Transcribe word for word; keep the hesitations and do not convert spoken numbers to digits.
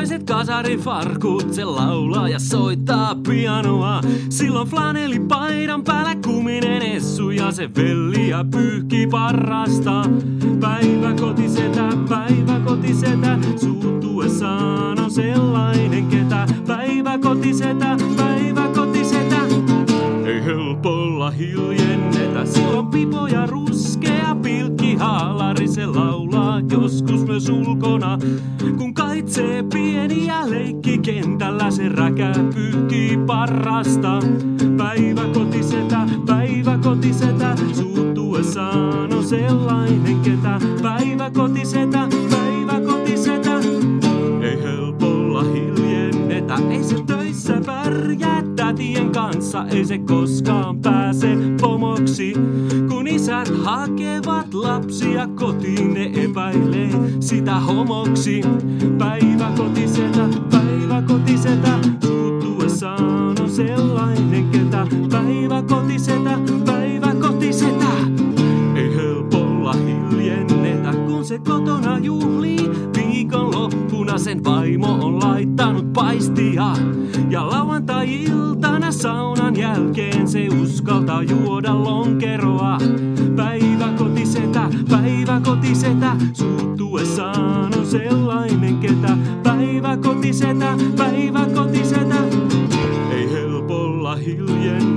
Punaiset kasarifarkut, se laulaa ja soittaa pianoa. Silloin flanellipaidan päällä kuminen essu ja se velliä pyyhki parrasta. Päiväkotisetä, päiväkotisetä, suuttuessaan on sellainen ketä. Päiväkotisetä, päiväkotisetä, ei helpolla hiljennetä. Silloin pipo ja ruskea pilkki haalari, se laulaa joskus myös ulkona. Kun kaitsee pieniä leikkikentällä, se räkä pyyhkii parrasta. Päiväkotisetä, päiväkotisetä, suuttuessaan on sellainen ketä. Päiväkotisetä, päiväkotisetä, ei helpolla hiljennetä. Ei se töissä pärjää tätien kanssa, ei se koskaan pääse pomoksi. Kun isät hakevat lapsia kotiin, ne epäilee sitä homoksi. Päiväkotisetä, päiväkotisetä, suuttuessaan on sellainen ketä. Päiväkotisetä, päiväkotisetä, ei helpolla hiljennetä. Kun se kotona juhlii, viikonloppuna sen vaimo on laittanut paistia. Ja lauantai-iltana saunan jälkeen se uskaltaa juoda lonkeroa. Päiväkotisetä, päiväkotisetä, suuttuessaan on sellainen ketä. Päiväkotisetä, päiväkotisetä, ei helpolla hiljennetä.